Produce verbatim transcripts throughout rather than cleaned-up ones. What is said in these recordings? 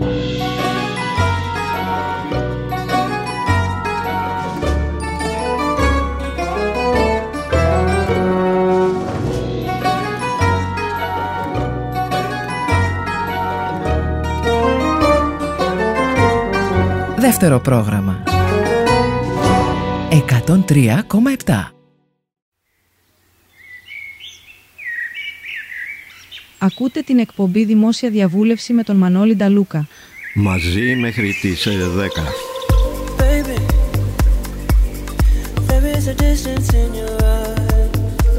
Δεύτερο πρόγραμμα εκατόν τρία κόμμα επτά. Ακούτε την εκπομπή Δημόσια Διαβούλευση με τον Μανώλη Νταλούκα. Μαζί μέχρι τις δέκα. Baby, there is a distance in your eyes.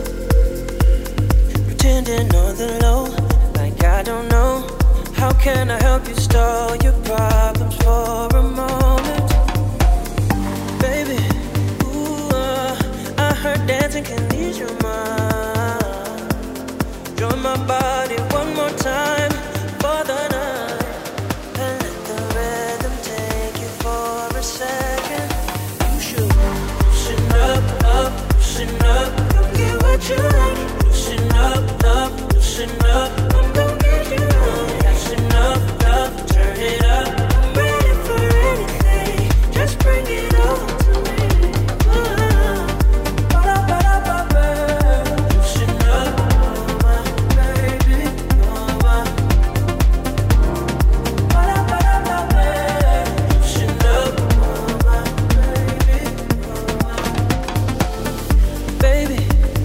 Pretending on the low, like I don't know. How can I help you stall your problems for a moment? Baby, ooh, uh, I heard dancing can ease your mind. Join my body one more time for the night, and let the rhythm take you for a second. You should loosen up, up, loosen up, come get what you like. Loosen up, up, loosen up, I'm gonna get you right. That's enough, love, turn it up. I'm ready for anything, just bring it on to me. Loosen up, my baby, you're my. Loosen up, my baby, you're my. Baby,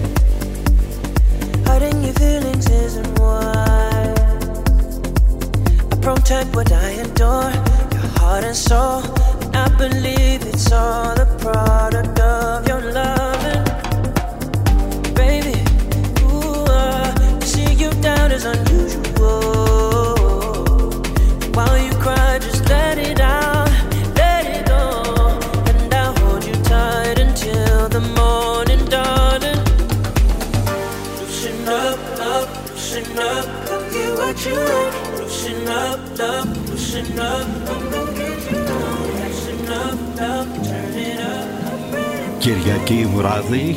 hiding your feelings isn't wise. I protect what I adore, your heart and soul. I believe it's all a product of your loving. Baby, ooh, uh, to see you down is unusual. While you cry, just let it out, let it go. And I'll hold you tight until the morning, darling. Loosen up, up, loosen up, come get what you like. Loosen up, love, loosen up, I'm gonna get you on. That's enough, love, turn it up. I'm ready. Κυριακή βράδυ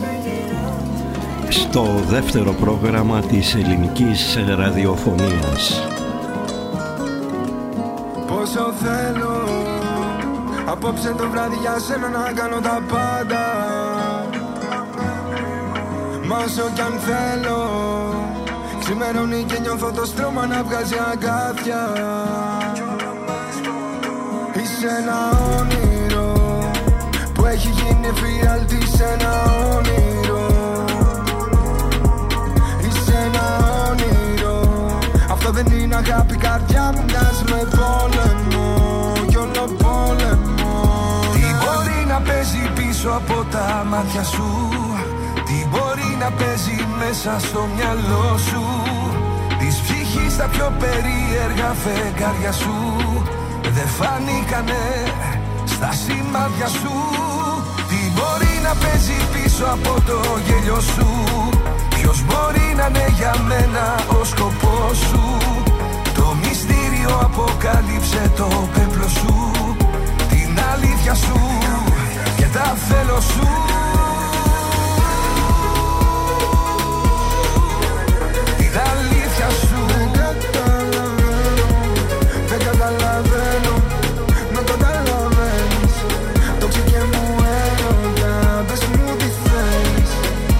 στο δεύτερο πρόγραμμα της ελληνικής ραδιοφωνίας. Πόσο θέλω απόψε το βράδυ για σένα να κάνω τα πάντα. Μα όσο κι αν θέλω ξημερώνει και νιώθω το στρώμα να βγάζει αγκάθια. Είσαι ένα όνειρο που έχει γίνει εφιάλτη σε ένα όνειρο. Είσαι ένα όνειρο, αυτό δεν είναι αγάπη, καρδιά μου μοιάζει με πόλεμο κι όλο πόλεμο. Τι μπορεί να παίζει πίσω από τα μάτια σου, τι μπορεί να παίζει μέσα στο μυαλό σου, της ψυχής τα πιο περίεργα φεγγάρια σου δεν φανήκανε στα σημάδια σου. Τι μπορεί να παίζει πίσω από το γέλιο σου, ποιος μπορεί να είναι για μένα ο σκοπός σου. Το μυστήριο αποκάλυψε το πέπλο σου, την αλήθεια σου και τα θέλω σου. Την αλήθεια σου δεν καταλαβαίνω, δεν καταλαβαίνεις. Το ψυχέ μου έρωτα, πες μου τι θέλεις.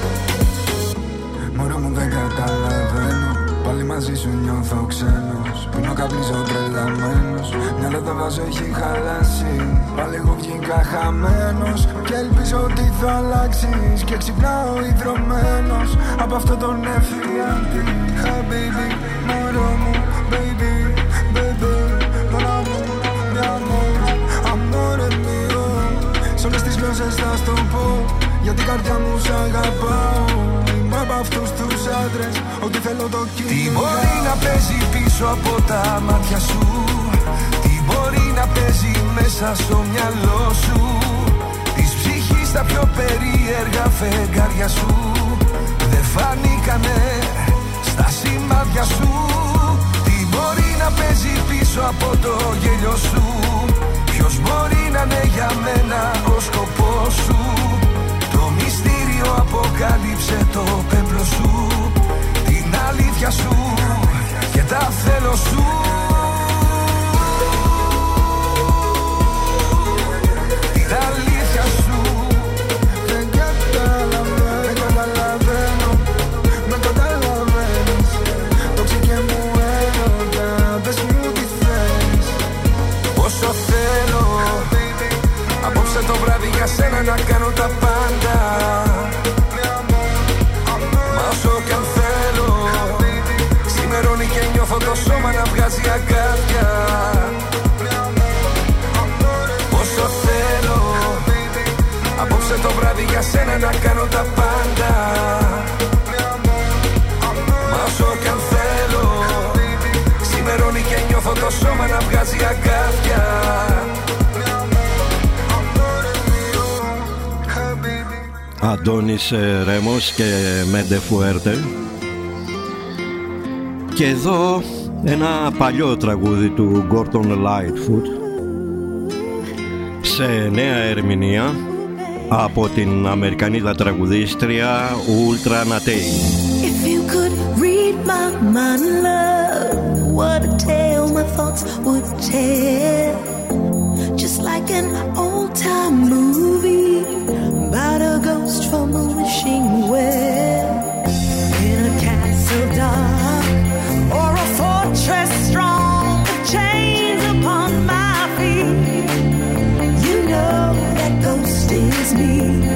Μωρό μου δεν καταλαβαίνω, πάλι μαζί σου νιώθω ξένος. Πίνω καπνίζω τρελαμένος, μυαλό δεν βάζω έχει χαλάσει. Πάλι εγώ βγήκα χαμένος και ελπίζω ότι θα αλλάξεις. Και ξυπνάω ιδρωμένος από αυτό τον εφιάλτη. Χαμπίμπι, μωρό μου, baby, baby, mon amour, mi amor, amore mio. Σ' όλες τις γλώσσες θα στο πω, γιατί η καρδιά μου σ' αγαπάω. Είμαι από αυτούς τους άντρες, ό,τι θέλω το κυνηγάω. Τι μπορεί να παίζει πίσω από τα μάτια σου, τι μπορεί να παίζει μέσα στο μυαλό σου, της ψυχής τα πιο περίεργα φεγγάρια σου δεν φανήκανε στα σημάδια σου. Τι μπορεί να παίζει πίσω από το γέλιο σου, ποιος μπορεί να είναι για μένα ο σκοπός σου. Το μυστήριο αποκάλυψε το πέπλο σου, την αλήθεια σου και τα θέλω σου. κάνω τα πάντα. Μα όσο κι αν θέλω, ξημερώνει και νιώθω το σώμα να βγάζει αγκάθια. Όσο θέλω, απόψε το βράδυ για σένα να κάνω τα πάντα. Μα όσο κι αν θέλω, ξημερώνει και νιώθω το σώμα να βγάζει αγκάθια. Αντώνης Ρέμος και Μέντε Φουέρτε. Και εδώ ένα παλιό τραγούδι του Gordon Lightfoot σε νέα ερμηνεία από την Αμερικανίδα τραγουδίστρια Ultra Naté. If you could read my mind, love, what a tale my thoughts would tell. Just like an old-time movie about a ghost from a wishing well. In a castle dark or a fortress strong with chains upon my feet, you know that ghost is me.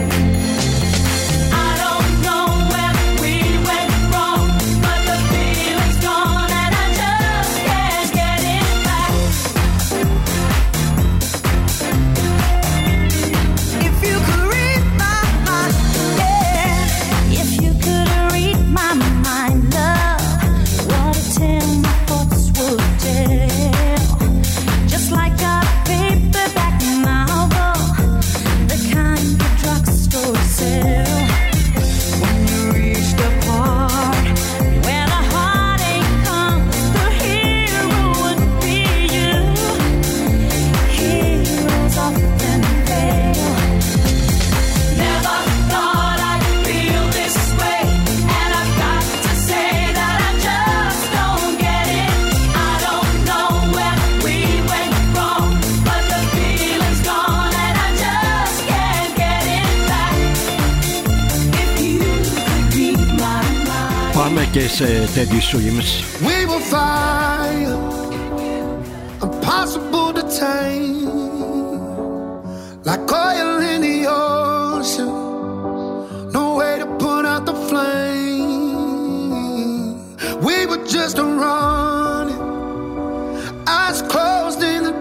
Και σε Teddy Swims. We will fire, impossible to tame, like oil in the ocean, no way to put out the flame. We were just running, eyes closed in the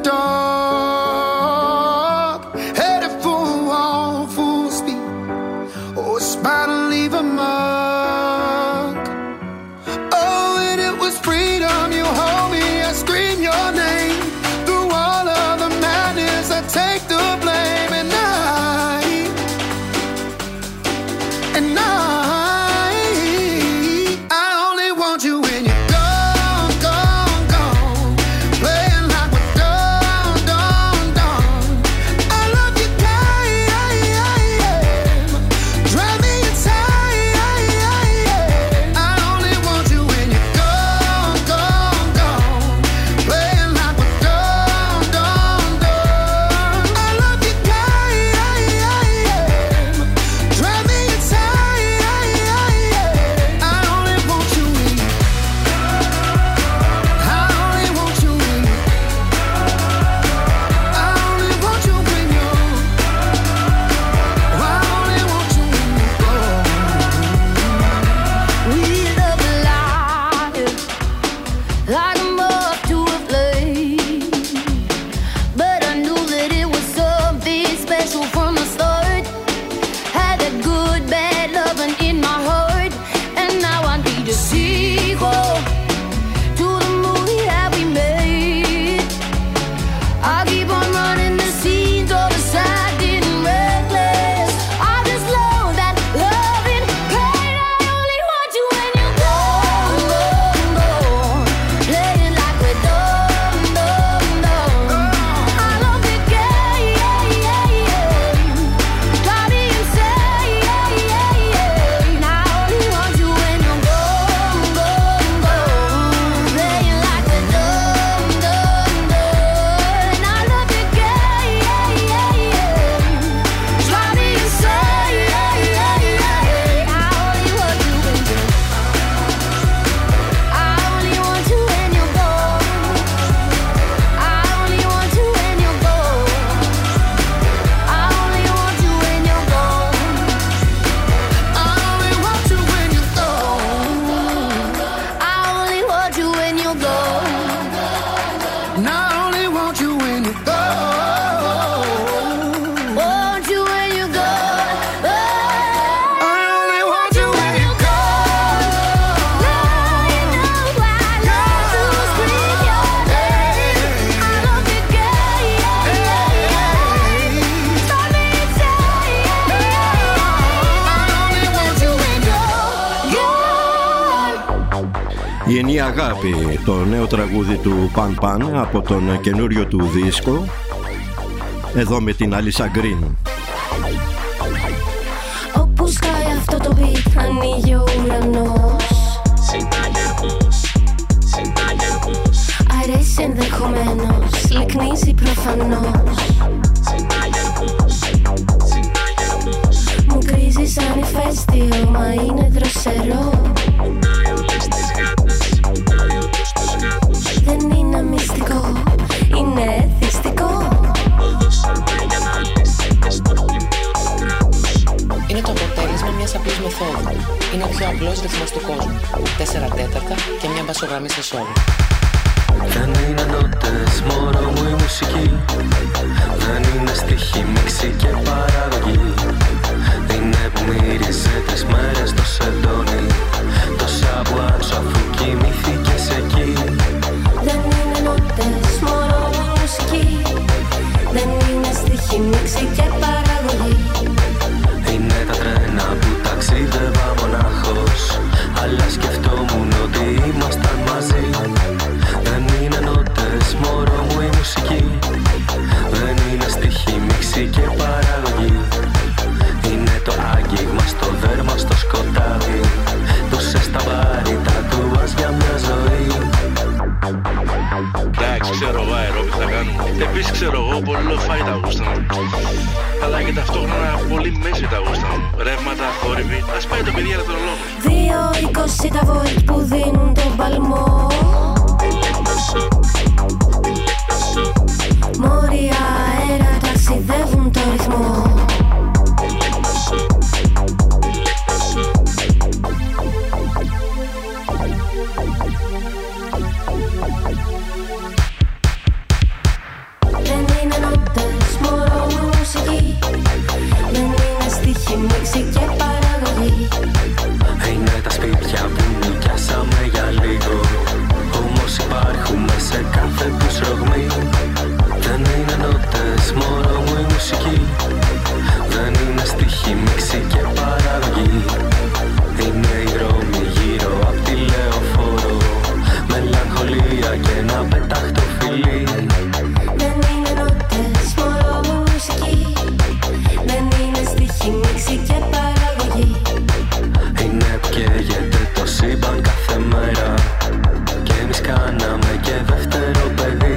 dark, headed for a wall full speed, oh, it's about to leave a mark. Take the blame and I, and I, I only want you when you're gone, gone, gone, playing like And I only want you when you go. Want you when you go. I only want you when you go. Now you know I love to scream your name. I love you, girl, yeah, yeah, yeah. Stop me, say, yeah, yeah. I only want you when you go. Η ενιαία αγάπη, το νέο τραγούδι του Παν Παν από τον καινούριο του δίσκο, εδώ με την Αλίσα Γκριν. Όπου σκάει αυτό το beat, ανοίγει ο ουρανός. Αρέσει ενδεχομένως, λυκνίζει προφανώς. Μου κρίζει σαν ηφαίστειο, μα είναι δροσερό. Δεν είναι μυστικό, είναι εθιστικό. Είναι το αποτέλεσμα μιας απλής μεθόδου. Είναι ο πιο απλός ρυθμός του κόσμου. Τέσσερα τέταρτα και μια μπασογραμμή σε σόλο. Δεν είναι νότες, μωρό μου η μουσική. Δεν είναι στοιχή, μίξη και παραγωγή. Είναι που μύριζε τρεις μέρες το σεντόνι. Το σαμπουάτσο αφού κοιμήθηκες εκεί. Δεν είναι νότες, μωρό μου η μουσική. Δεν είναι στοιχή, μίξη και παραγωγή. Είναι τα τρένα που ταξίδευα μονάχος, αλλά σκεφτόμουν ότι ήμασταν μαζί. Δεν είναι νότες, μωρό μου η μουσική. Δεν είναι στοιχή, μίξη και παραγωγή. Είναι το άγγιγμα στο δέρμα στο σκοτάδι. Δώσες τα μπάρι, τα τουάς για μια ζωή. Εντάξει, ξέρω εγώ αερόμπι θα κάνουμε. Επίσης ξέρω εγώ πολύ λοφάι τα γούστα μου. Αλλά και ταυτόχρονα πολύ μέση τα γούστα μου. Ρεύματα, θόρυβοι, ας πάει το παιδί για τον λόγο. Δύο είκοσι τα βολτ που δίνουν τον παλμό. Μόρια αέρα ταξιδεύουν το ρυθμό. Δεν είναι νότες, μωρό μου μουσική. Δεν είναι στοιχή, μίξη και παραγωγή. Είναι τα σπίτια που νοικιάσαμε για λίγο. Όμως υπάρχουμε σε κάθε τους ρογμή. Δεν είναι νότες, μωρό μου η μουσική. Δεν είναι στοιχή, μίξη και παραγωγή. Είναι οι δρόμοι γύρω απ' τη λεωφόρο. Μελαγχολία και ένα πετάχτο φιλί. Δεν είναι νότες, μωρό μου μουσική. Δεν είναι στοιχή, μίξη και παραγωγή. Είναι που καίγεται το σύμπαν κάθε μέρα. Και εμείς κάναμε και δεύτερο παιδί.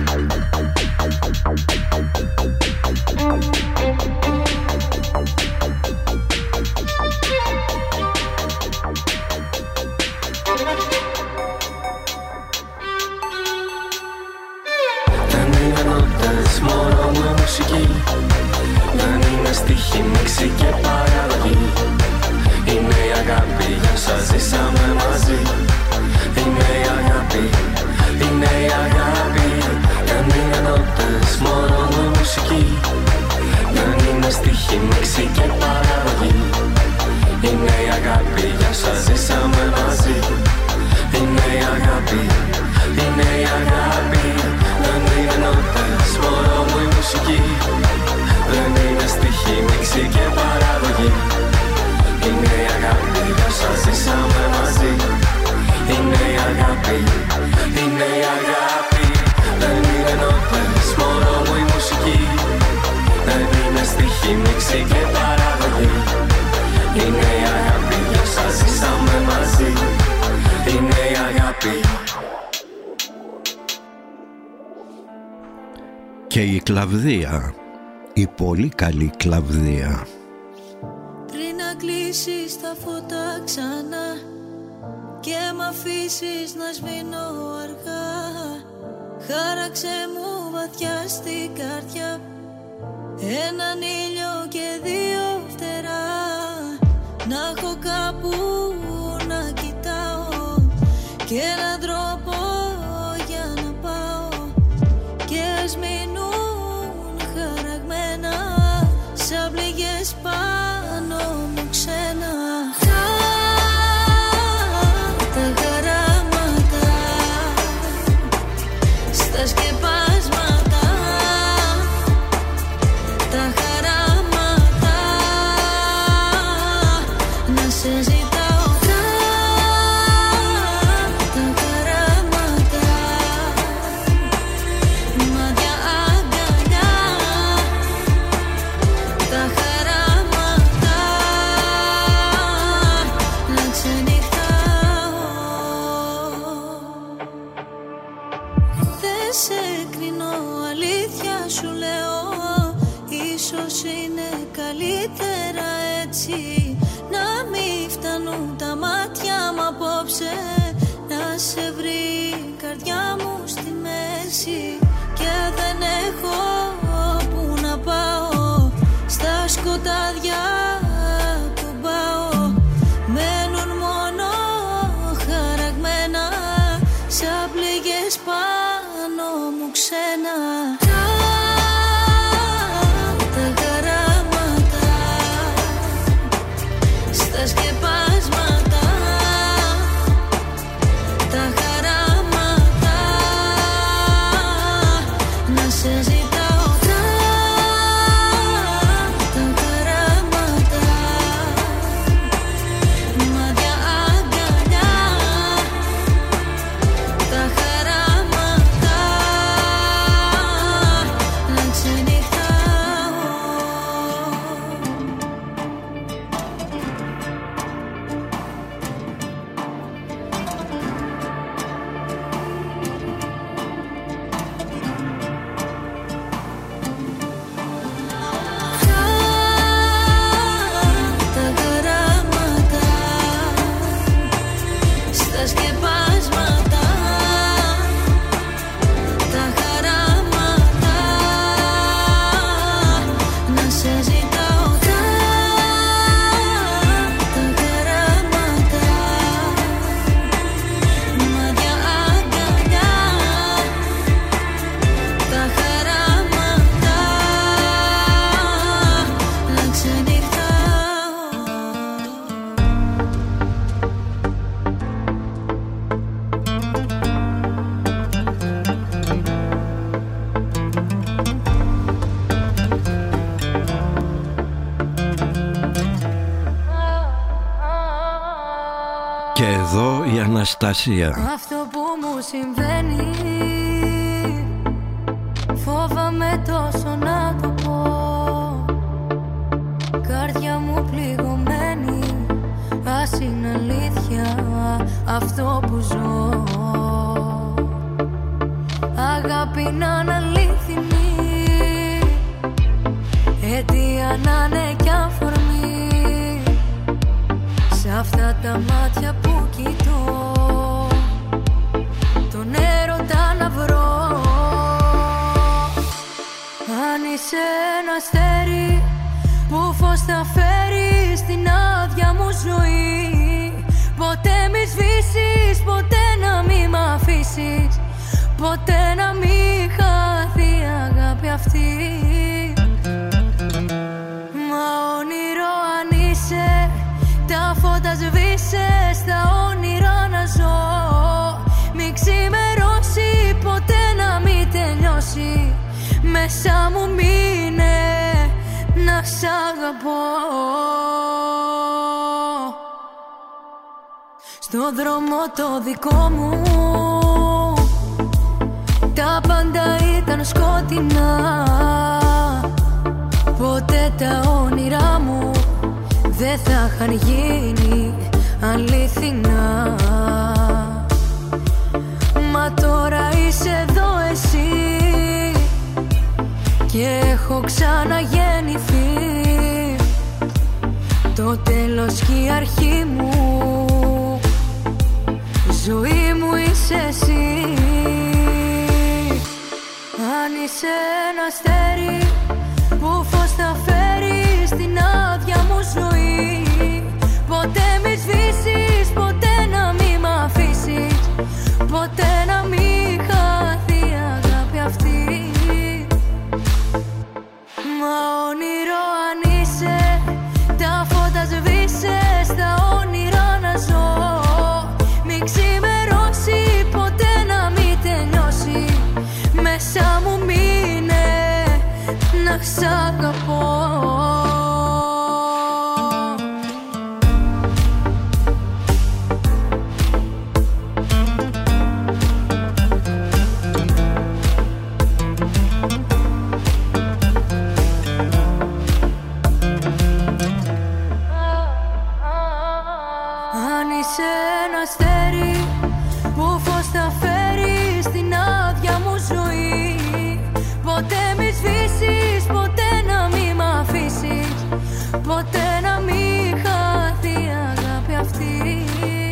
Δεν είναι νότες, μωρό μου η μουσική. Δεν είναι στοιχή, μίξη και παραγωγή. Είναι η αγάπη, για σας ζήσαμε μαζί. Είναι η αγάπη, είναι η αγάπη. Δεν είναι νότες, μωρό μου η μουσική. Δεν είναι στοιχή, μίξη και παραγωγή. Είναι η αγάπη, για σας ζήσαμε μαζί. Είναι η αγάπη, είναι η αγάπη. Δεν είναι νότες, μωρό μου η μουσική. Δεν είναι στοιχή, μίξη και παραγωγή. Είναι η αγάπη, για σας ζήσαμε μαζί. Είναι η αγάπη, είναι η αγάπη. Δεν είναι νότες, μωρό μου η μουσική. Δεν είναι στοιχή, μίξη και παραγωγή. Είναι η αγάπη, για σας ζήσαμε μαζί. Είναι η αγάπη. Και η κλαβδία, η πολύ καλή κλαβδία. Πριν να κλείσεις τα φώτα ξανά και μ' αφήσεις να σβήνω αργά, χάραξε μου βαθιά στην καρδιά έναν ήλιο και δύο φτερά. Να έχω κάπου να κοιτάω και έναν τρόπο για να πάω σκεπάσματα, τα χαράματα, να σε ζητάω τα, τα χαράματα, μάτια αγκαλιά, τα χαράματα, να ξενυχτάω. Δεν σε κρίνω, αλήθεια σου λέω, ίσως είναι καλύτερα έτσι, να μην φτάνουν τα μάτια μου απόψε, να σε βρει η καρδιά μου στη μέση, και δεν έχω που να πάω, στα σκοτάδια κουμπάω, μένουν μόνο χαραγμένα, σαν πληγές πάνω μου ξένα. Τα, τα χαράματα, στα σκεπάσματα, τα χαράματα, να σε ζητάω τα, τα χαράματα, μάτια αγκαλιά, τα χαράματα, να ξενυχτάω. Τα χαράματα, στα σκεπάσματα, τα χαράματα, να σε ζητάω τα, τα χαράματα, μάτια αγκαλιά, τα χαράματα, να ξενυχτάω. Και εδώ η Αναστασία. Αυτό που μου συμβαίνει, φόβαμαι τόσο να το πω, καρδιά μου πληγωμένη, ας είναι αλήθεια αυτό που ζω, αγάπη να είναι αλήθινη, αιτία να είναι κι αφορμή, σ' αυτά τα μάτια που κοιτώ, τον έρωτα να βρω. Αν είσαι ένα αστέρι που φως θα φέρει στην άδεια μου ζωή, ποτέ μη σβήσεις, ποτέ να μη μ' αφήσεις, ποτέ να μη χαθεί η αγάπη αυτή. Μα όνειρο αν είσαι, τα φώτα σβήσε, στα όνειρα να ζω, μη ξημερώσει, ποτέ να μη τελειώσει, μέσα μου μείνε να σ' αγαπώ. Στο δρόμο το δικό μου τα πάντα ήταν σκοτεινά, ποτέ τα όνειρά μου δεν θα είχαν γίνει αληθινά. Μα τώρα είσαι εδώ εσύ και έχω ξαναγεννηθεί, το τέλος και η αρχή μου, ζωή μου είσαι εσύ. Αν είσαι ένα αστέρι που φως θα φέρει στην άδεια μου ζωή, ποτέ μη σβήσεις, ποτέ να μη μ' αφήσεις, ποτέ να μη χαθεί η αγάπη αυτή. Μα όνειρο αν είσαι, τα φώτα σβήσε, στα όνειρα να ζω, μη ξημερώσει, ποτέ να μη τελειώσει, με μέσα μου μείνε να σ' αγαπώ. Αν είσαι ένα αστέρι που φως θα φέρει στην άδεια μου ζωή, ποτέ μη σβήσεις, ποτέ να μη μ' αφήσεις, ποτέ να μη χαθεί η αγάπη αυτή.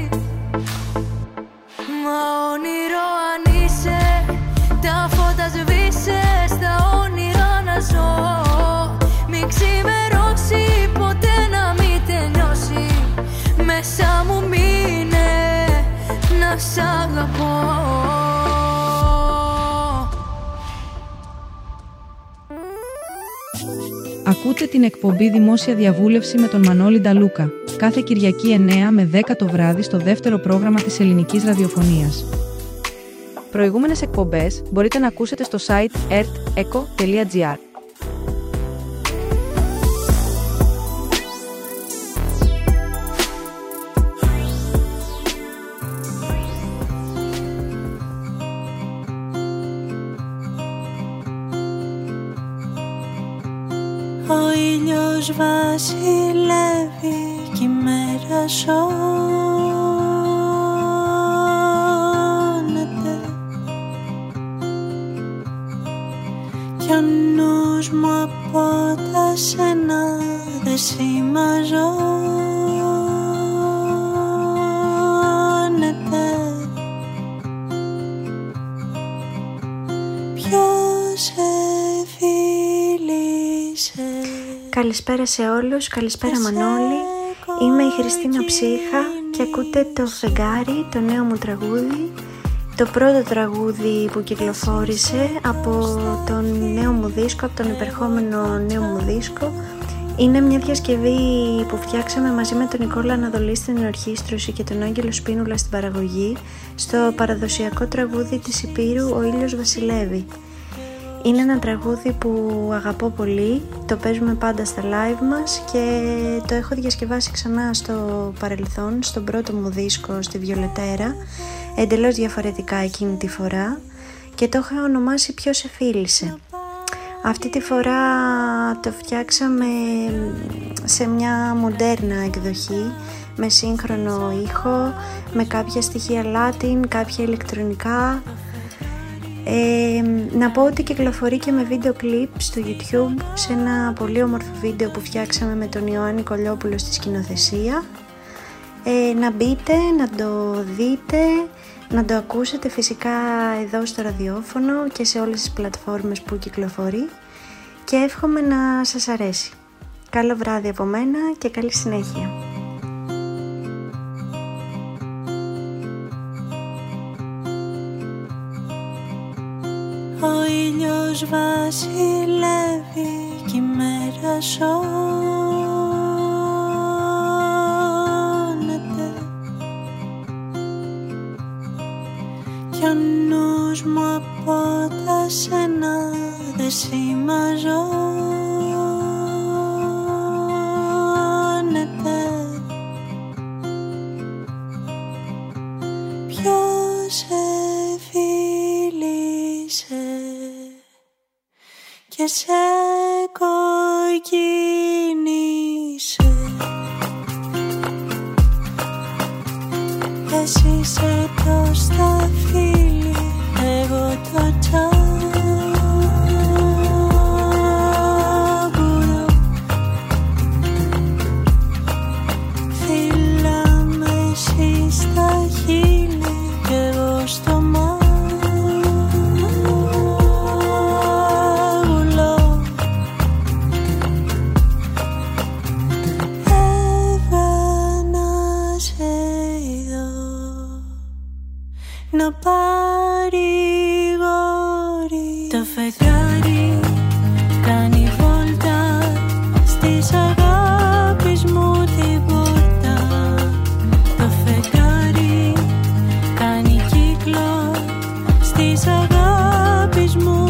Μα όνειρο αν είσαι, τα φώτα σβήσε, στα όνειρα να ζω. Μη ξημερώσει, ποτέ να μη τελειώσει, μέσα μου μείνε να σ' αγαπώ. Ακούτε την εκπομπή Δημόσια Διαβούλευση με τον Μανώλη Νταλούκα, κάθε Κυριακή εννέα με δέκα το βράδυ στο δεύτερο πρόγραμμα της ελληνικής ραδιοφωνίας. Προηγούμενες εκπομπές μπορείτε να ακούσετε στο site ερτ εκο τελεία τζι άρ. Ο ήλιος βασιλεύει κι η μέρα σώνεται κι ο νους μου από τα σένα δεν σημαζώνεται. Ποιος εφίλησε. Καλησπέρα σε όλους, καλησπέρα Μανώλη. Είμαι η Χριστίνα Ψύχα και ακούτε το Φεγγάρι, το νέο μου τραγούδι. Το πρώτο τραγούδι που κυκλοφόρησε από τον νέο μου δίσκο, από τον υπερχόμενο νέο μου δίσκο. Είναι μια διασκευή που φτιάξαμε μαζί με τον Νικόλα Αναδολή στην ορχήστρωση και τον Άγγελο Σπίνουλα στην παραγωγή, στο παραδοσιακό τραγούδι της Υπήρου «Ο ήλιος βασιλεύει». Είναι ένα τραγούδι που αγαπώ πολύ, το παίζουμε πάντα στα live μας και το έχω διασκευάσει ξανά στο παρελθόν, στον πρώτο μου δίσκο, στη Βιολετέρα, εντελώς διαφορετικά εκείνη τη φορά, και το έχω ονομάσει «Ποιος σε φίλησε». Αυτή τη φορά το φτιάξαμε σε μια μοντέρνα εκδοχή, με σύγχρονο ήχο, με κάποια στοιχεία Latin, κάποια ηλεκτρονικά. Ε, να πω ότι κυκλοφορεί και με βίντεο κλιπ στο YouTube, σε ένα πολύ όμορφο βίντεο που φτιάξαμε με τον Ιωάννη Κολιόπουλο στη σκηνοθεσία. Ε, να μπείτε, να το δείτε, να το ακούσετε φυσικά εδώ στο ραδιόφωνο και σε όλες τις πλατφόρμες που κυκλοφορεί, και εύχομαι να σας αρέσει. Καλό βράδυ από μένα και καλή συνέχεια. Ο ήλιος βασιλεύει κι η μέρα σώνεται κι ο νους μου από τα σένα δεν σημαζώνεται. Ποιος εφίλησε και σε κοκκίνησε. Εσύ είσαι το σταφύλι, εγώ το τσάγκουρο. Φύλαμε εσύ στα χείλη κι εγώ στο μάγουλο. Να παρηγορεί το φεγγάρι, κάνει βόλτα στις αγάπης μου την πόρτα. Το φεγγάρι κάνει κύκλο στις αγάπης μου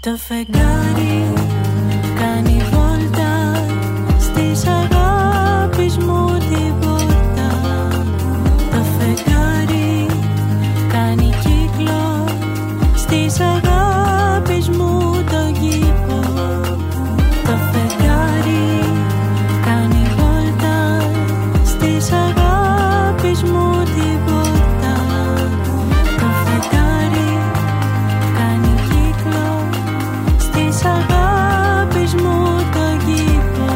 Το φεγγάρι κάνει βόλτα στις αγάπης μου την πόρτα. Το φεγγάρι κάνει κύκλο στις αγάπης μου το κήπο. Το φεγγάρι κάνει βόλτα στις αγάπης μου την πόρτα. Το φεγγάρι κάνει κύκλο στις αγάπης μου το κήπο.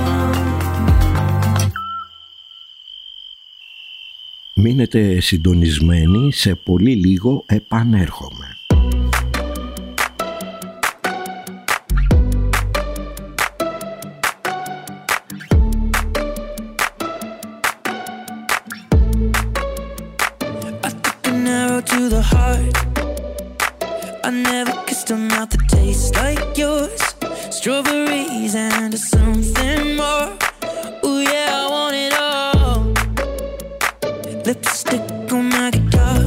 Μείνετε συντονισμένοι, σε πολύ λίγο επανέρχομαι. To the heart, I never kissed a mouth that tastes like yours. Strawberries and something more. Ooh yeah, I want it all. Lipstick on my guitar.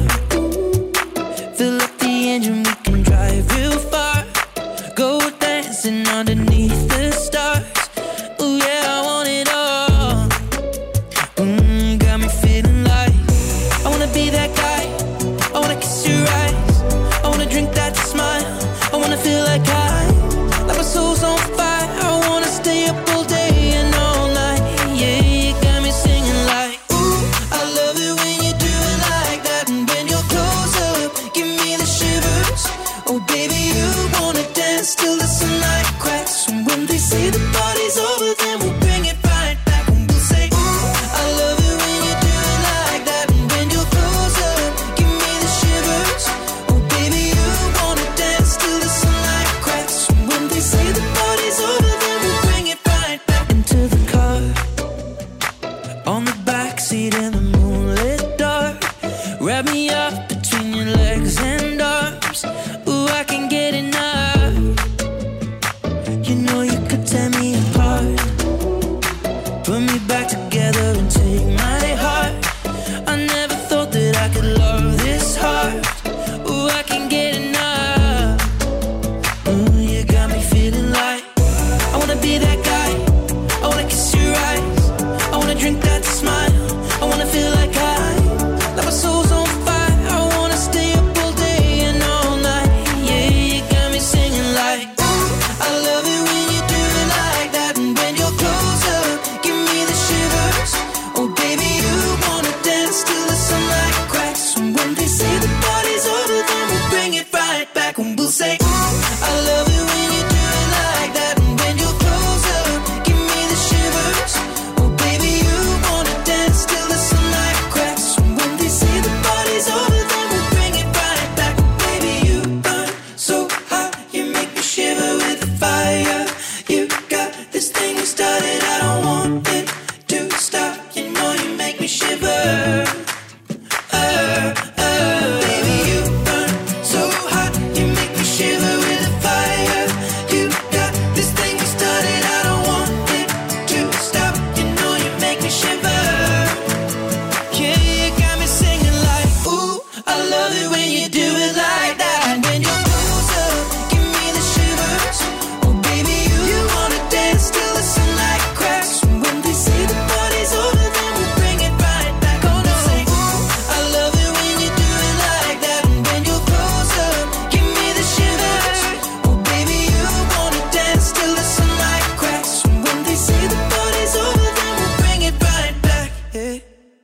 Fill up the engine, we can drive real far. Go dancing underneath the stars. Ooh yeah, I want it all. Mm, got me feeling like I wanna be that guy. I wanna kiss your eyes. I wanna drink that smile. I wanna feel like I, like my soul's on fire. I wanna stay up all day and all night. Yeah, you got me singing like, ooh, I love it when you do it like that. And when you're close up, give me the shivers. Oh baby, you wanna dance till the sunlight cracks. And when they say the party's over, then we'll bring it right back. And we'll say, ooh, I love it when you do it like that. And when you're close up, give me the shivers. Oh baby, you wanna dance till the sunlight cracks. And when they say the party's over, then we'll bring it right back. Into the car, on the backseat in the moonlit dark. Wrap me up between your legs and arms. Ooh, I can get enough. You know you could tear me apart. Put me back together and take my heart. I never thought that I could love this hard. Ooh, I can get enough. Ooh, you got me feeling like I wanna be that guy. I wanna kiss your eyes. I wanna drink that smile. I wanna feel like I, like my soul's on fire. I wanna stay up all day and all night. Yeah, you got me singing like, ooh, I love it when you do it like that. And when you're close up, give me the shivers. Oh baby, you wanna dance till the sunlight cracks. And when they say the party's over, then we'll bring it right back. And we'll say, ooh, I love it when you do it like that. And when you're close up, give me the shivers. Oh baby, you wanna dance till the sunlight cracks. And when they say the party's over, then we'll bring it right back. Baby, you burn so hot, you make me shiver with the fire. You got this thing we started, I don't want it to stop. You know you make me shiver. Uh, uh, baby, you burn so hot, you make me shiver with the fire. You got this thing we started, I don't want it to stop. You know you make me shiver. Yeah, you got me singing like, ooh, I love it when you do it like that. And when you're close up, give me the shivers. Oh baby, you, you wanna dance till the sunlight cracks. And when they say the party's over, then we'll bring it right back. Oh no, say, ooh, I love it when you do it like that. And when you're close up, give me the shivers. Oh baby, you wanna dance till the sunlight cracks. And when they say the party's over, then we'll bring it right back. Yeah.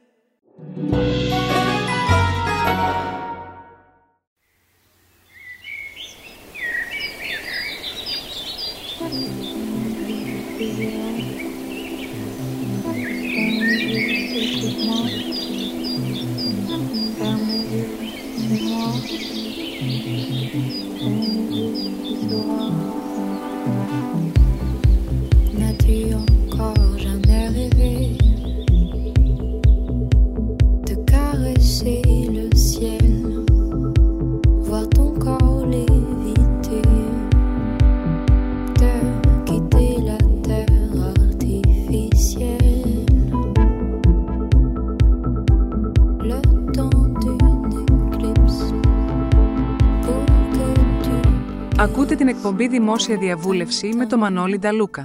N'as-tu encore jamais rêvé de caresser le ciel, voir ton corps léviter, de quitter la terre στην εκπομπή Δημόσια Διαβούλευση με το Μανώλη Νταλούκα.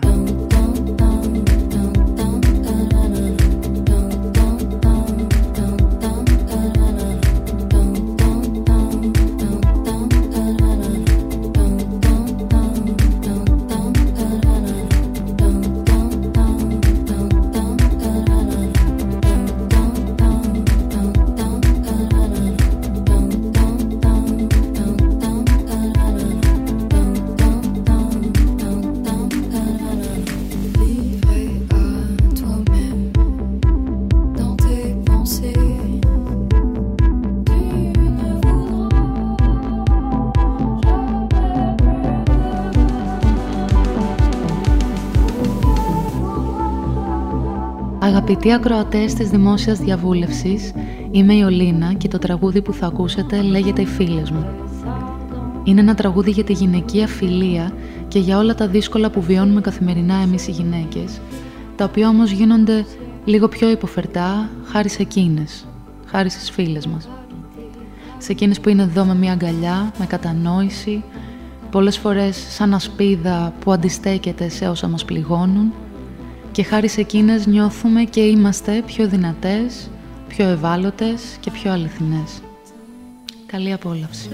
Αγαπητοί ακροατές της Δημόσιας Διαβούλευσης, είμαι η Ολίνα και το τραγούδι που θα ακούσετε λέγεται «Οι φίλες μου». Είναι ένα τραγούδι για τη γυναικεία φιλία και για όλα τα δύσκολα που βιώνουμε καθημερινά εμείς οι γυναίκες, τα οποία όμως γίνονται λίγο πιο υποφερτά χάρη σε εκείνες, χάρη στις φίλες μας. Σε εκείνες που είναι εδώ με μια αγκαλιά, με κατανόηση, πολλές φορές σαν ασπίδα που αντιστέκεται σε όσα μας πληγώνουν, και χάρη σε εκείνες νιώθουμε και είμαστε πιο δυνατές, πιο ευάλωτες και πιο αληθινές. Καλή απόλαυση.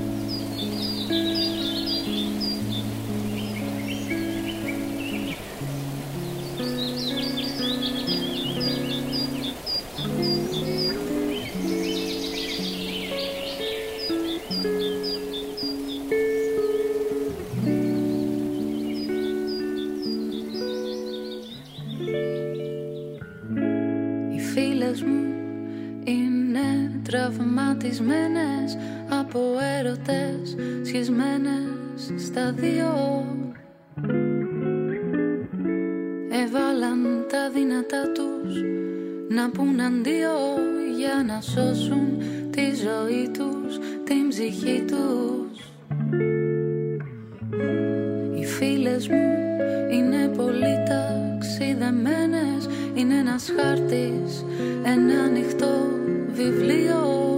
Τραυματισμένες από έρωτες, σχισμένες στα δύο. Έβαλαν τα δυνατά τους να πουν αντίο για να σώσουν τη ζωή τους, την ψυχή τους. Οι φίλες μου είναι πολύ ταξιδεμένες, είναι ένας χάρτης, ένα ανοιχτό βιβλίο.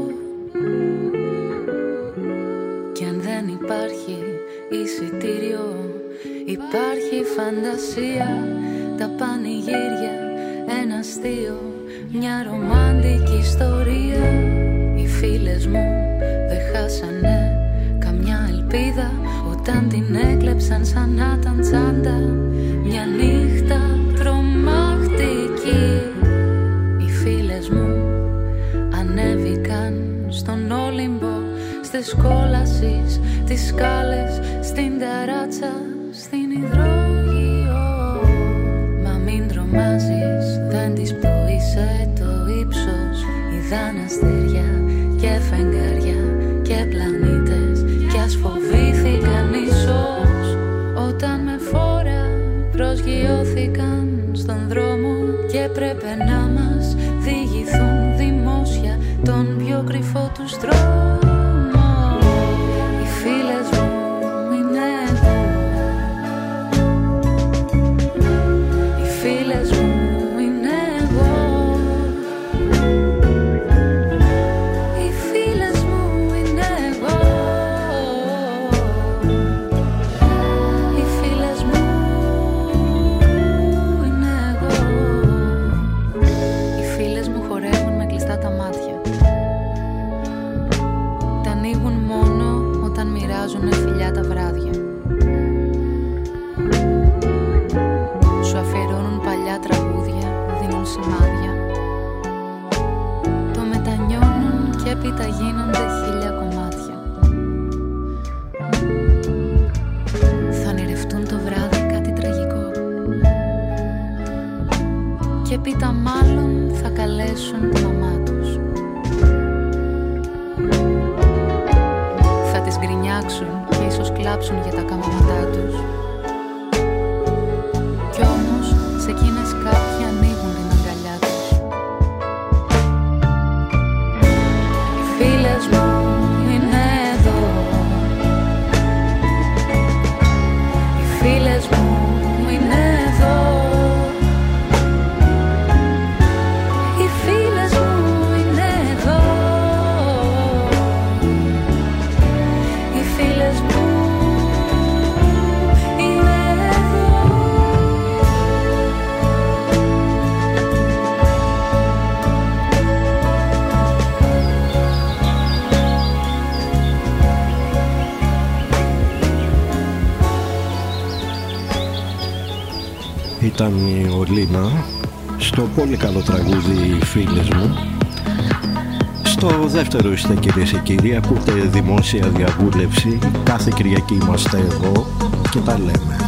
Κι αν δεν υπάρχει εισιτήριο, υπάρχει φαντασία, τα πανηγύρια, ένα αστείο, μια ρομάντικη ιστορία. Οι φίλες μου δεν χάσανε καμιά ελπίδα όταν την έκλεψαν σαν να ήταν τσάντα, μια νύχτα τρομακτική. Οι φίλες μου ανέβηκαν στον Όλυμπο, στις κόλασεις, τις σκάλες, στην ταράτσα, στην υδρόγειο. Μα μην τρομάζεις, δεν της πτωείσαι το ύψος. Είδαν αστέρια και φεγγάρια και πλανήτες, κι ας φοβήθηκαν ίσως όταν με φόρα προσγειώθηκαν στον δρόμο και έπρεπε να μας διηγηθούν δημόσια τον πιο κρυφό τους τρόμο. Οι φίλες μου είναι εδώ, οι φίλες μου είναι εγώ, οι φίλες μου είναι εγώ, οι φίλες μου είναι εγώ. Οι φίλες μου χορεύουν με κλειστά τα μάτια. Τα ανοίγουν μόνο όταν μοιράζουνε φιλιά τα βράδια. Σου αφιερώνουν παλιά τραγούδια, δίνουν σημάδια. Το μετανιώνουν και έπειτα γίνονται χίλια κομμάτια. Θα ονειρευτούν το βράδυ κάτι τραγικό και έπειτα μάλλον θα καλέσουν τη μαμά τους. Θα τις γκρινιάξουν και ίσως κλάψουν για τα καμώματά τους. Κι όμως σε εκείνες κάποιοι ανοίγουν την αγκαλιά τους. Οι φίλες μου είναι εδώ, οι φίλες μου είναι εδώ, οι φίλες μου είναι εδώ, οι φίλες μου ήταν η Ολίνα στο πολύ καλό τραγούδι «Φίλες μου». Στο δεύτερο είστε, κυρίες και κύριοι, ακούτε δημόσια διαβούλευση. Κάθε Κυριακή είμαστε εδώ και τα λέμε.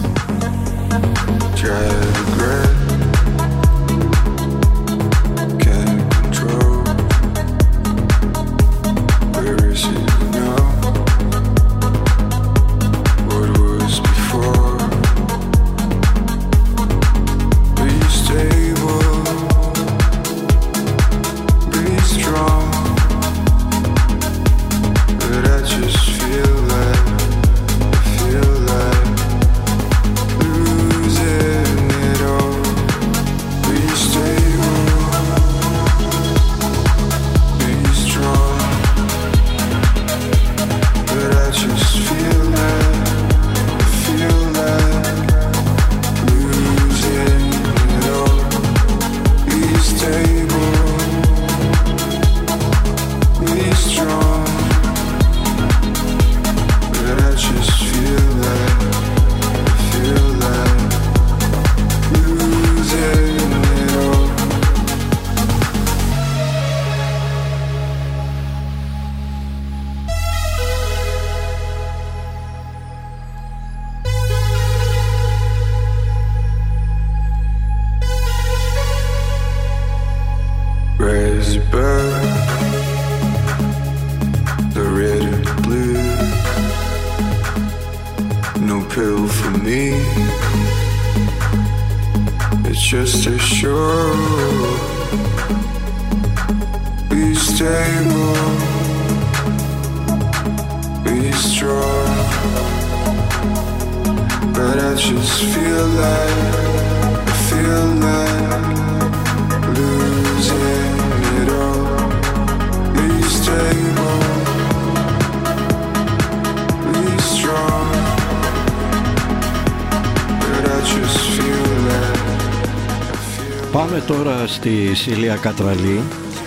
Πάμε τώρα στη Σίλια Κατραλή,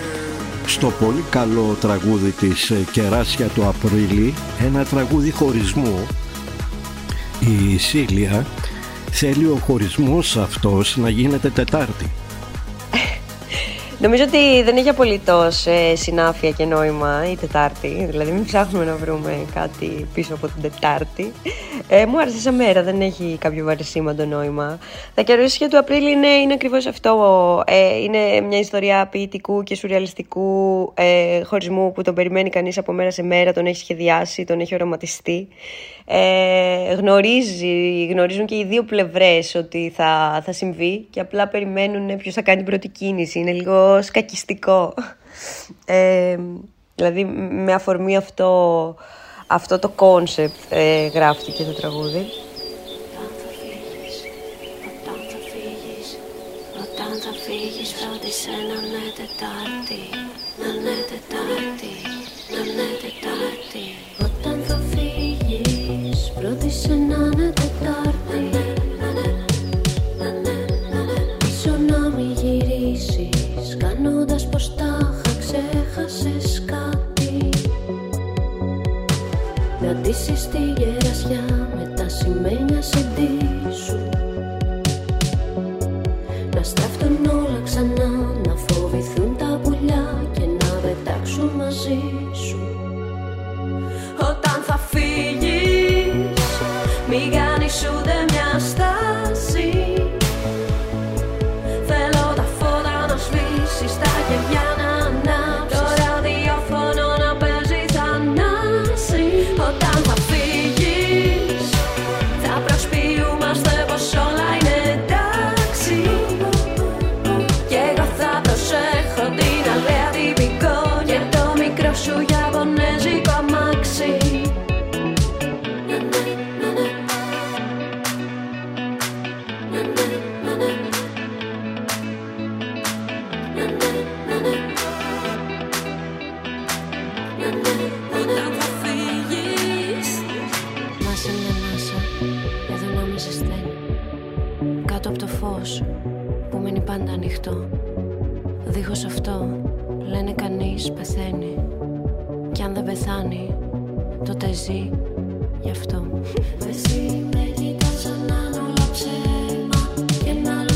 στο πολύ καλό τραγούδι της «Κεράσια του Απρίλη», ένα τραγούδι χωρισμού. Η Σίλια θέλει ο χωρισμός αυτός να γίνεται Τετάρτη. Νομίζω ότι δεν έχει απολύτως ε, συνάφεια και νόημα η Τετάρτη, δηλαδή μην ψάχνουμε να βρούμε κάτι πίσω από την Τετάρτη. Ε, μου άρεσε σαν μέρα, δεν έχει κάποιο βαρισίμαντο νόημα. Τα κεράσια του Απρίλη είναι, είναι ακριβώς αυτό. Ε, είναι μια ιστορία ποιητικού και σουρεαλιστικού ε, χωρισμού που τον περιμένει κανείς από μέρα σε μέρα, τον έχει σχεδιάσει, τον έχει οραματιστεί. Ε, γνωρίζει, γνωρίζουν και οι δύο πλευρές ότι θα, θα συμβεί και απλά περιμένουν ποιος θα κάνει την πρώτη κίνηση. Είναι λίγο σκακιστικό. Ε, δηλαδή με αφορμή αυτό, αυτό το κόνσεπτ ε, γράφτηκε το τραγούδι. Όταν θα φύγεις φρόντισε να είναι Τετάρτη, να είναι Τετάρτη, να είναι Τετάρτη. Όταν θα φύγεις φρόντισε να είναι Τετάρτη, πίσω να μην γυρίσεις κάνοντας πως τάχα ξέχασες κάτι. Να ντύσεις τη γερασιά με τα σημαίνια σεντί σου, να στραφτούν όλα ξανά, να φοβηθούν τα πουλιά και να πετάξουν μαζί σου. Όταν θα φύγεις μη κάνεις ούτε μια στάση. Θέλω τα φώτα να σβήσεις, τα κεριά να ανάψεις, το ραδιόφωνο να παίζει θανάση. Όταν θα φύγεις θα προσποιούμαστε πως όλα είναι εντάξει, και εγώ θα προσέχω την αλέα την πικόνια, το μικρό σου ιαπωνέζικο αμάξι. Όταν θα φύγεις να σε μια ανάσα, εδώ να με ζεσταίνει, κάτω από το φως που μένει πάντα ανοιχτό. Δίχως αυτό λένε κανείς πεθαίνει, κι αν δεν πεθάνει τότε ζει γι' αυτό. Εσύ με κοιτάς σαν να είναι όλα ψέμα και να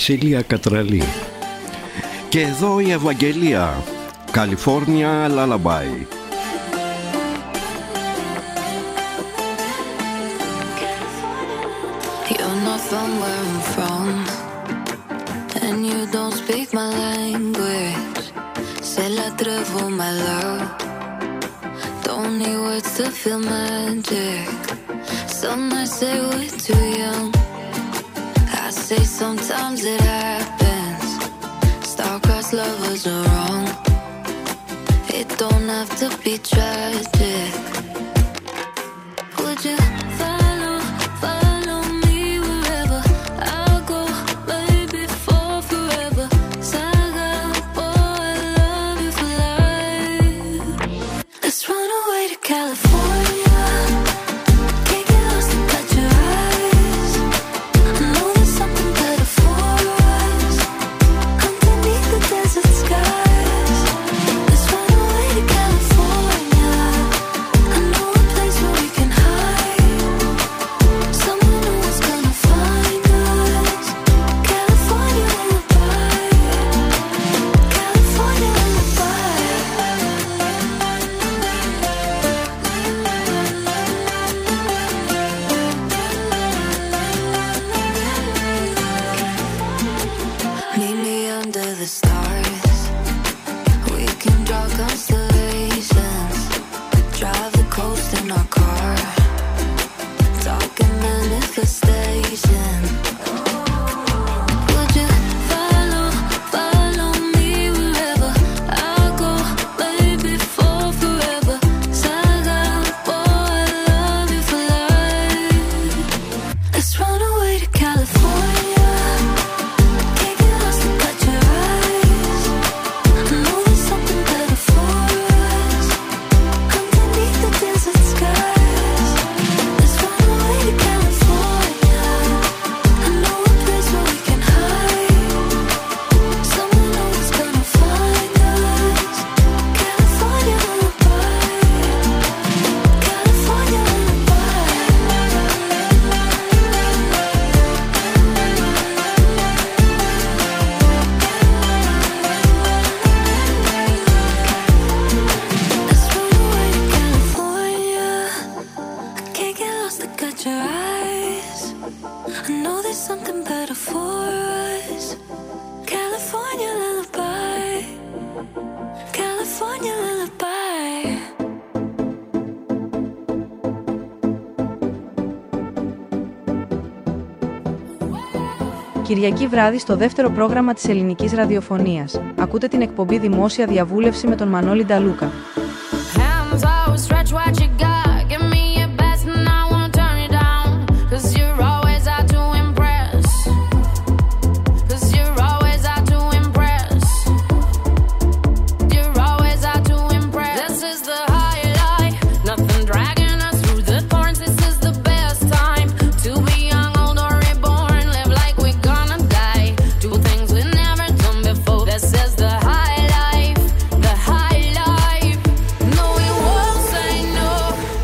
Σίλια Κατραλή. Και εδώ η Ευαγγελία, California Lullaby. You're not from where I'm from, and you don't speak my language. Σε λατρεύω, my love. Don't need words to feel magic. Some might say we're too young. I say sometimes it happens. Star-crossed lovers are wrong. It don't have to be tragic. Would you follow, follow me wherever I go, baby, for forever. Saga, boy, I love you for life. Let's run away to California. Can't get lost and cut your eyes. I know there's something better for us underneath the desert skies. Let's run away to California. I know a place where we can hide. Someone who is gonna find us. California lullaby. California lullaby. Meet me under the stars. We can draw constellations. Drive the coast in our car. Talking manifestation. Would you follow, follow me wherever I go, baby, for forever. Saga, boy, I love you for life. Let's run away to California. Can't get lost and cut your eyes. I know there's something better for us underneath the desert skies. Let's run away to California. I know a place where we can hide. Someone always gonna find us. California lullaby. California Let's run away to California. I can't get lost to cut your eyes. I know there's something better for us. California lullaby. California lullaby. Κυριακή βράδυ στο δεύτερο πρόγραμμα της ελληνικής ραδιοφωνίας. Ακούτε την εκπομπή Δημόσια Διαβούλευση με τον Μανώλη Νταλούκα. Hands out, stretch what you got. Give me your best and I won't turn it down. 'Cause you're always out to impress. 'Cause you're always out to impress. You're always out to impress. This is the highlight. Nothing dragging us through the thorns. This is the best time to be young, old or reborn. Live like we're gonna die. Do things we've never done before. This is the high life. The high life. No, we won't say no.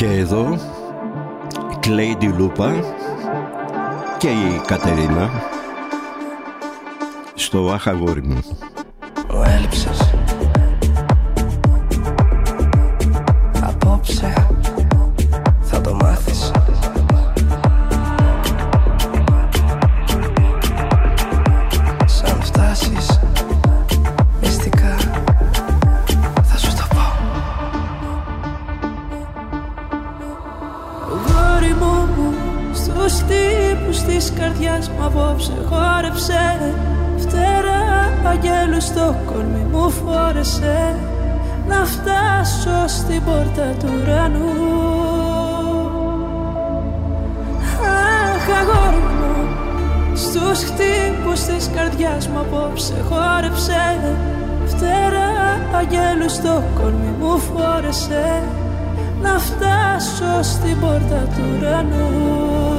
Και εδώ Κλέιντι Λούπα και η Κατερίνα στο «Αχ, αγόρι μου». Μου έλειψες. Απόψε θα το μάθεις. Σαν φτάσεις μυστικά θα σου το πω. Γόρι μου, στους χτύπους της καρδιάς μου απόψε χόρεψε. Φτερά αγγέλου στο κορμί μου φόρεσε. Να φτάσω στην πόρτα του ουρανού. Αχ, αγόρι μου, στους χτύπους της καρδιάς μου απόψε χόρεψε. Φτερά αγγέλου στο κορμί μου φόρεσε. Να φτάσω στην πόρτα του ουρανού.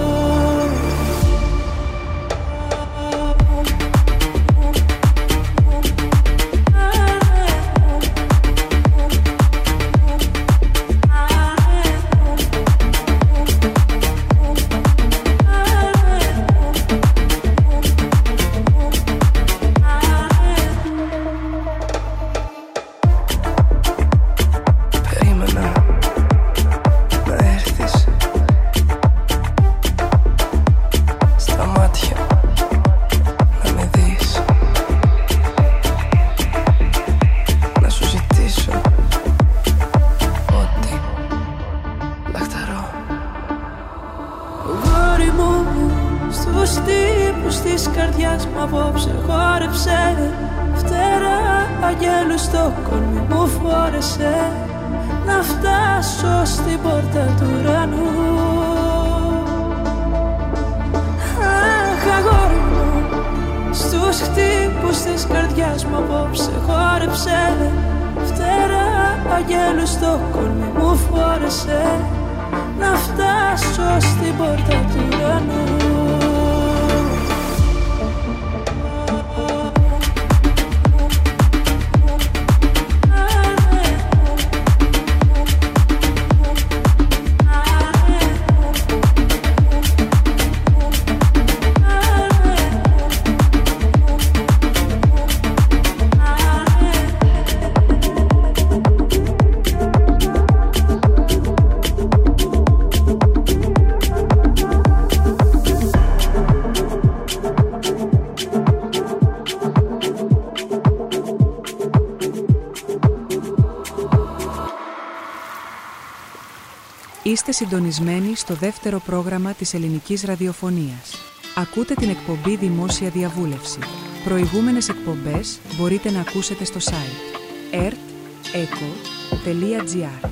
Είστε συντονισμένοι στο δεύτερο πρόγραμμα της ελληνικής ραδιοφωνίας. Ακούτε την εκπομπή Δημόσια Διαβούλευση. Προηγούμενες εκπομπές μπορείτε να ακούσετε στο site ερτ εκο τελεία τζι άρ.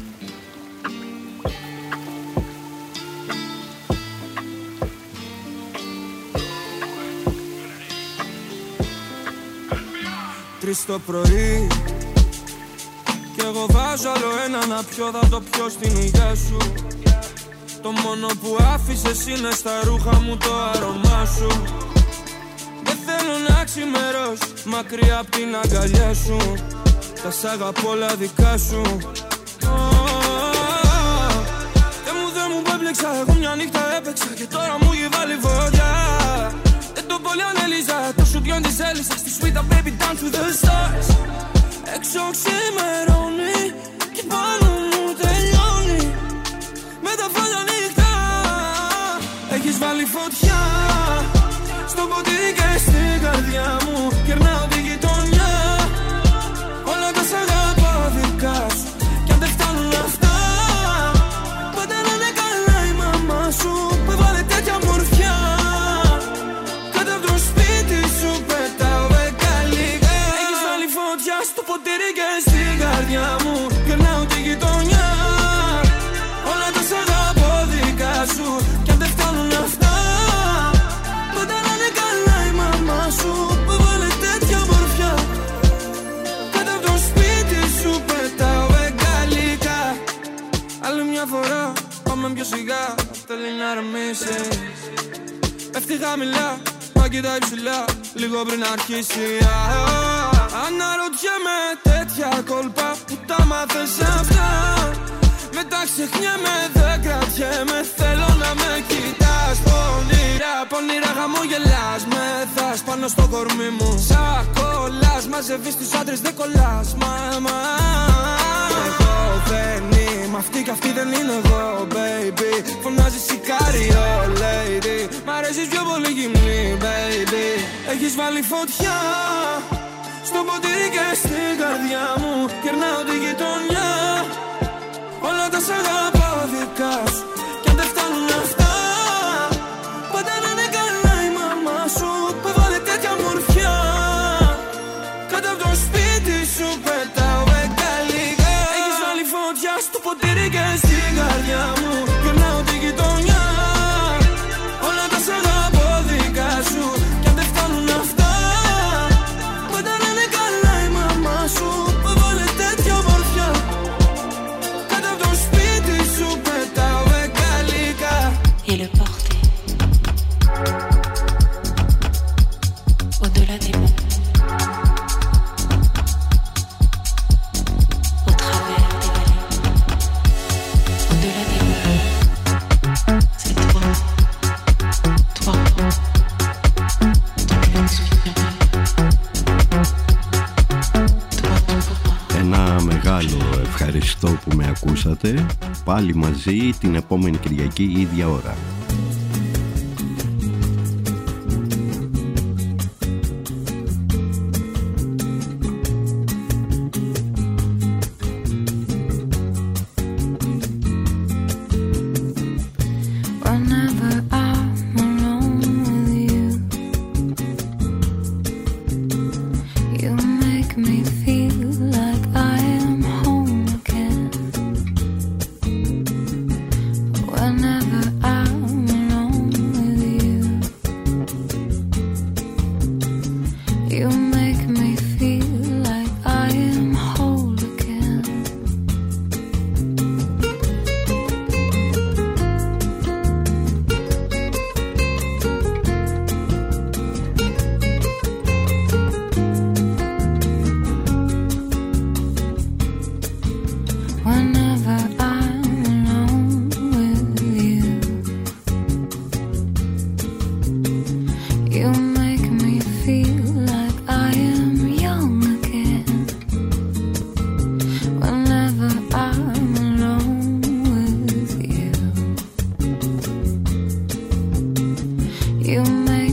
Τρεις το πρωί κι εγώ βάζω άλλο ένα να πιω, θα το πιω στην υγεία σου. Το μόνο που άφησες είναι στα ρούχα μου το άρωμά σου. Δεν θέλω να ξημερώσει μακριά απ' την αγκαλιά σου. Τα σ' αγαπώ όλα δικά σου. Δεν μου, δεν μου που έπλεξα, εγώ μια νύχτα έπαιξα και τώρα μου έχει βάλει βόδια. Δεν το πολύ ανέληζα, το σου πιόν της έλυσας στη σουίτα, baby, down to the stars. Έξω ξημερώνει και πάνω μου τελειώνει. Με τα φώτα νύχτα έχεις βάλει φωτιά στο ποτήρι και στην καρδιά μου. Κερνάω τη γειτονιά, όλα τα σ' αγαπώ δικά σου. Κι αν δεν φτάνουν αυτά, πάντα να είναι καλά η μαμά σου που έβαλε τέτοια μορφιά. Κάτω από το σπίτι σου πετάω δεκαλίγα. Έχεις βάλει φωτιά στο ποτήρι και στην καρδιά μου. Κερνάω τη γειτονιά, όλα τα σ' αγαπώ δικά σου. Κι αν δεν φτάνουν αυτά, πάντα να είναι καλά η μαμά σου που έβαλε τέτοια μορφιά. Κάτω από το σπίτι σου πετάω εγκαλικά. Άλλη μια φορά πάμε πιο σιγά, θέλει να ρεμίσεις. Πέφτει χαμηλά, μα κοιτάει ψηλά, λίγο πριν αρχίσει. Αναρωτιέμαι τέτοια κόλπα που τα μάθες αυτά. Με μετά ξεχνιέμαι, δεν κρατιέμαι. Θέλω να με κοιτάς πονηρά, πονηρά χαμογελάς. Με θας πάνω στο κορμί μου, σαν κολλάς. Μαζεύεις τους άντρες, δεν κολλάς. Μαμά, εγώ δεν είμαι αυτή κι αυτή δεν είναι εγώ, baby. Φωνάζεις σικάριο, lady. Μ' αρέσεις πιο πολύ γυμνή, baby. Έχεις βάλει φωτιά στο ποτήρι και στην καρδιά μου. Κερνάω τη γειτονιά, όλα τα σ' αγαπώ δικά σου. Κι αν δεν φτάνουν αυτά, πάντα να είναι καλά η μαμά σου που έβαλε τέτοια μορφιά. Κάτω από το σπίτι σου πετάω εγκαλικά. Έχεις βάλει φωτιά στο ποτήρι και στην καρδιά μου. Κερνάω τη γειτονιά, όλα τα σ' αγαπώ δικά σου. Κι αν δεν φτάνουν αυτά, πάντα να είναι καλά η μαμά σου που έβαλε τέτοια μορφιά. Κάτω από το σπίτι σου πετάω εγκαλικά. Et le porter au-delà des mots, au travers des vallées, au-delà des mots. C'est toi, toi, dont je me souviendrai. Toi, ton pourquoi. Ένα μεγάλο ευχαριστώ που με ακούσατε. Πάλι μαζί την επόμενη Κυριακή ίδια ώρα. Whenever I'm alone with you, you make me feel like I am home again. Whenever I'm alone with you, you make me feel like I am whole again. Whenever I'm alone with you, you make me feel like I am young again. Whenever I'm alone with you, you make